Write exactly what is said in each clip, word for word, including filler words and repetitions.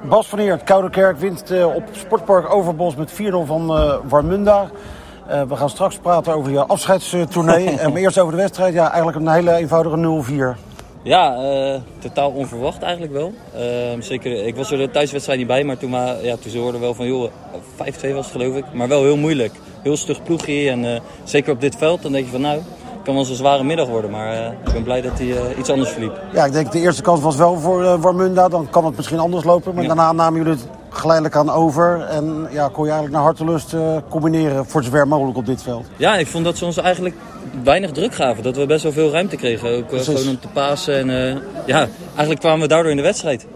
Bas van Eert, Kouderkerk wint uh, op Sportpark Overbos met vier nul van uh, Warmunda. Uh, we gaan straks praten over je afscheidstournee. uh, maar eerst over de wedstrijd. Ja, eigenlijk een hele eenvoudige nul vier. Ja, uh, totaal onverwacht eigenlijk wel. Uh, zeker, ik was er de thuiswedstrijd niet bij, maar toen, uh, ja, toen ze hoorden wel van joh, vijf twee was het geloof ik. Maar wel heel moeilijk. Heel stug ploegje en uh, zeker op dit veld, dan denk je van nou, het kan wel eens een zware middag worden. Maar uh, ik ben blij dat hij uh, iets anders verliep. Ja, ik denk de eerste kans was wel voor uh, Warmunda, dan kan het misschien anders lopen. Maar ja. Daarna namen jullie het geleidelijk aan over en ja, kon je eigenlijk naar hartelust uh, combineren voor zover mogelijk op dit veld. Ja, ik vond dat ze ons eigenlijk weinig druk gaven. Dat we best wel veel ruimte kregen. Ook uh, gewoon om te pasen. En uh, ja, eigenlijk kwamen we daardoor in de wedstrijd.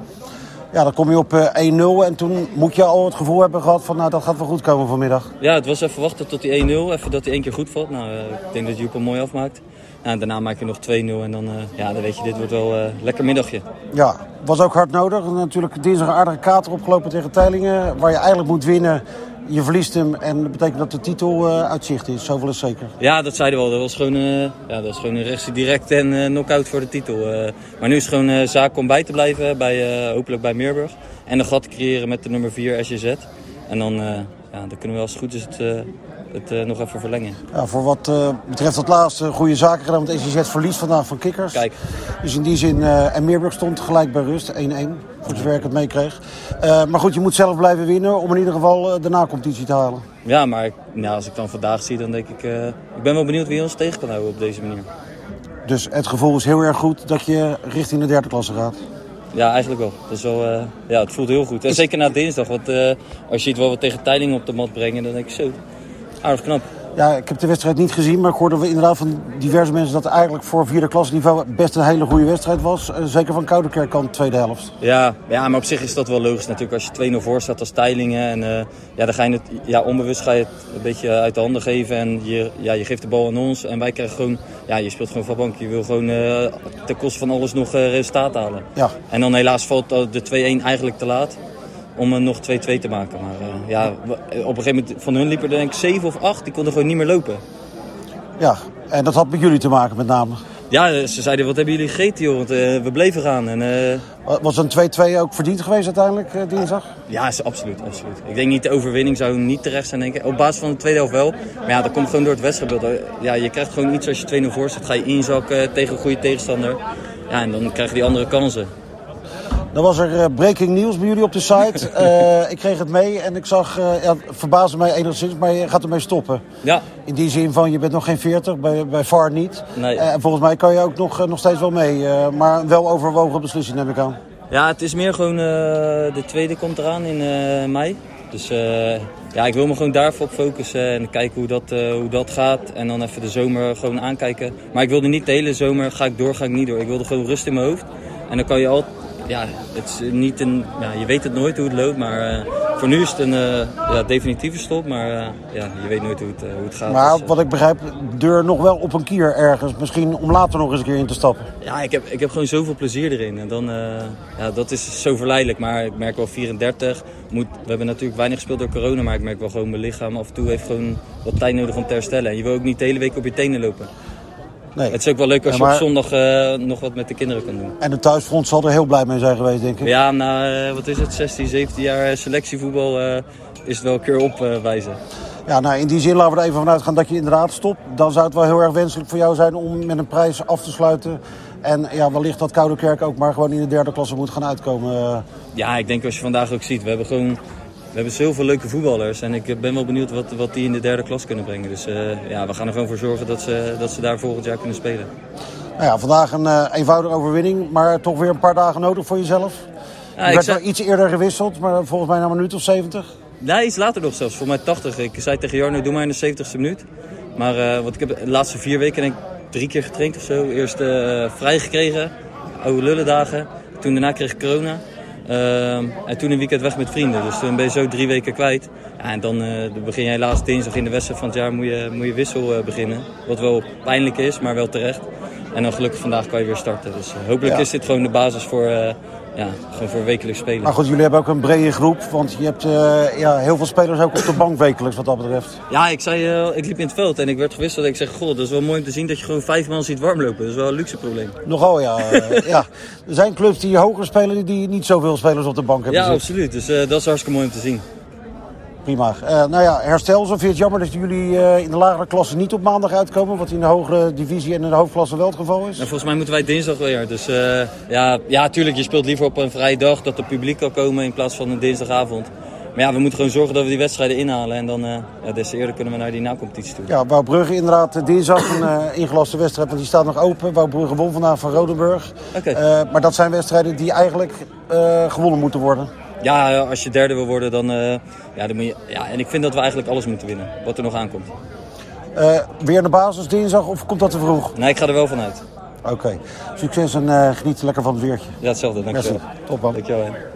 Ja, dan kom je op uh, één nul en toen moet je al het gevoel hebben gehad van nou, dat gaat wel goed komen vanmiddag. Ja, het was even wachten tot die één nul. Even dat hij één keer goed valt. Nou, uh, ik denk dat Joep hem mooi afmaakt. Nou, daarna maak je nog twee nul en dan, uh, ja, dan weet je, dit wordt wel een uh, lekker middagje. Ja, was ook hard nodig. Natuurlijk dinsdag een aardige kater opgelopen tegen Teylingen, waar je eigenlijk moet winnen. Je verliest hem en dat betekent dat de titel uh, uit zicht is. Zoveel is zeker. Ja, dat zeiden we al. Dat was gewoon, uh, ja, dat was gewoon een rechtse direct en uh, knock-out voor de titel. Uh, maar nu is het gewoon uh, zaak om bij te blijven, bij, uh, hopelijk bij Meerburg. En een gat creëren met de nummer vier S J Z. En dan, uh, ja, dan kunnen we als het goed is het, uh, het uh, nog even verlengen. Ja, voor wat uh, betreft dat laatste goede zaken gedaan. Want S J Z verliest vandaag van Kikkers. Kijk. Dus in die zin, uh, en Meerburg stond gelijk bij rust. één één. Voor zover ik het meekreeg. Uh, maar goed, je moet zelf blijven winnen om in ieder geval uh, de na-competitie te halen. Ja, maar nou, als ik dan vandaag zie, dan denk ik... Uh, ik ben wel benieuwd wie ons tegen kan houden op deze manier. Dus het gevoel is heel erg goed dat je richting de derde klasse gaat. Ja, eigenlijk wel. Dat is wel uh, ja, het voelt heel goed. En zeker na dinsdag. Want uh, als je het wel wat tegen Teylingen op de mat brengen, dan denk ik zo, aardig knap. Ja, ik heb de wedstrijd niet gezien, maar ik hoorde inderdaad van diverse mensen dat het eigenlijk voor vierde klasse niveau best een hele goede wedstrijd was. Uh, zeker van Kouderkerk kant tweede helft. Ja, ja, maar op zich is dat wel logisch natuurlijk. Als je twee nul voor staat als Teylingen en uh, ja, dan ga je het, ja, onbewust ga je het een beetje uit de handen geven en je, ja, je geeft de bal aan ons en wij krijgen gewoon, ja, je speelt gewoon van bank. Je wil gewoon uh, ten koste van alles nog uh, resultaat halen. Ja. En dan helaas valt de twee één eigenlijk te laat om uh, nog twee twee te maken. Maar uh, ja, op een gegeven moment van hun liep er denk ik zeven of acht, die konden gewoon niet meer lopen. Ja, en dat had met jullie te maken met name. Ja, ze zeiden, wat hebben jullie gegeten joh, want uh, we bleven gaan. En, uh... Was een twee twee ook verdiend geweest uiteindelijk uh, dinsdag? Ja, is absoluut, absoluut. Ik denk niet de overwinning zou niet terecht zijn, denk ik. Op basis van de tweede helft wel. Maar ja, dat komt gewoon door het wedstrijdbeeld. Ja, je krijgt gewoon iets als je twee nul voor staat, ga je inzakken tegen een goede tegenstander. Ja, en dan krijg je die andere kansen. Dan was er uh, breaking news bij jullie op de site. Uh, ik kreeg het mee en ik zag, uh, ja, het verbaasde mij enigszins, maar je gaat ermee stoppen. Ja. In die zin van, je bent nog geen veertig, bij, bij V A R niet. Nee. En uh, volgens mij kan je ook nog, uh, nog steeds wel mee, uh, maar wel overwogen beslissing neem ik aan. Ja, het is meer gewoon, uh, de tweede komt eraan in uh, mei. Dus uh, ja, ik wil me gewoon daarvoor op focussen en kijken hoe dat, uh, hoe dat gaat. En dan even de zomer gewoon aankijken. Maar ik wilde niet de hele zomer, ga ik door, ga ik niet door. Ik wilde gewoon rust in mijn hoofd. En dan kan je altijd... Ja, het is niet een, ja, je weet het nooit hoe het loopt, maar uh, voor nu is het een uh, ja, definitieve stop. Maar uh, ja, je weet nooit hoe het, uh, hoe het gaat. Maar dus, uh, wat ik begrijp, deur nog wel op een kier ergens. Misschien om later nog eens een keer in te stappen. Ja, ik heb, ik heb gewoon zoveel plezier erin. En dan, uh, ja, dat is zo verleidelijk. Maar ik merk wel vierendertig. Moet, we hebben natuurlijk weinig gespeeld door corona, maar ik merk wel gewoon mijn lichaam af en toe heeft gewoon wat tijd nodig om te herstellen. En je wil ook niet de hele week op je tenen lopen. Nee. Het is ook wel leuk als ja, maar... je op zondag uh, nog wat met de kinderen kan doen. En de thuisfront zal er heel blij mee zijn geweest, denk ik. Ja, na uh, wat is het, zestien, zeventien jaar selectievoetbal uh, is het wel een keer opwijzen. Uh, ja, nou, in die zin laten we er even vanuit gaan dat je inderdaad stopt. Dan zou het wel heel erg wenselijk voor jou zijn om met een prijs af te sluiten. En ja, wellicht dat Kouderkerk ook maar gewoon in de derde klasse moet gaan uitkomen. Ja, ik denk als je vandaag ook ziet, we hebben gewoon... We hebben zoveel leuke voetballers en ik ben wel benieuwd wat, wat die in de derde klas kunnen brengen. Dus uh, ja, we gaan er gewoon voor zorgen dat ze, dat ze daar volgend jaar kunnen spelen. Nou ja, vandaag een uh, eenvoudige overwinning, maar toch weer een paar dagen nodig voor jezelf. Ja, je werd zei... wel iets eerder gewisseld, maar volgens mij na een minuut of zeventig. Nee, iets later nog zelfs, voor mij tachtig. Ik zei tegen Jarno, doe maar in de zeventigste minuut. Maar uh, want ik heb de laatste vier weken denk ik drie keer getraind of zo. Eerst uh, vrij gekregen, oude lullendagen. Toen daarna kreeg ik corona. Uh, en toen een weekend weg met vrienden, dus toen ben je zo drie weken kwijt. Ja, en dan, uh, dan begin je helaas dinsdag in de wedstrijd van het jaar moet je, moet je wissel uh, beginnen. Wat wel pijnlijk is, maar wel terecht. En dan gelukkig vandaag kan je weer starten. Dus uh, hopelijk ja. is dit gewoon de basis voor, uh, ja, gewoon voor wekelijks spelen. Maar goed, jullie hebben ook een brede groep, want je hebt uh, ja, heel veel spelers ook op de bank wekelijks wat dat betreft. Ja, ik, zei, uh, ik liep in het veld en ik werd gewisseld en ik zeg, god, dat is wel mooi om te zien dat je gewoon vijf man ziet warmlopen. Dat is wel een luxe probleem. Nogal, ja. uh, ja. Er zijn clubs die hoger spelen die niet zoveel spelers op de bank hebben Ja, zitten. absoluut. Dus uh, dat is hartstikke mooi om te zien. Prima. Uh, nou ja, herstel. Zo vind je het jammer dat jullie uh, in de lagere klasse niet op maandag uitkomen. Wat in de hogere divisie en in de hoofdklasse wel het geval is. En volgens mij moeten wij dinsdag weer. Dus uh, ja, ja, tuurlijk, je speelt liever op een vrije dag dat er publiek kan komen in plaats van een dinsdagavond. Maar ja, we moeten gewoon zorgen dat we die wedstrijden inhalen. En dan uh, ja, des te eerder kunnen we naar die na-competitie toe. Ja, Wouwbrugge inderdaad dinsdag een uh, ingelaste wedstrijd. Want die staat nog open. Wouwbrugge won vandaag van Rodenburg. Okay. Uh, maar dat zijn wedstrijden die eigenlijk uh, gewonnen moeten worden. Ja, als je derde wil worden, dan, uh, ja, dan moet je... Ja, en ik vind dat we eigenlijk alles moeten winnen, wat er nog aankomt. Uh, weer de basis dinsdag of komt dat te vroeg? Nee, ik ga er wel vanuit. Oké. Okay. Succes en uh, geniet lekker van het weertje. Ja, hetzelfde. Dankjewel. Merci. Top man. Dankjewel.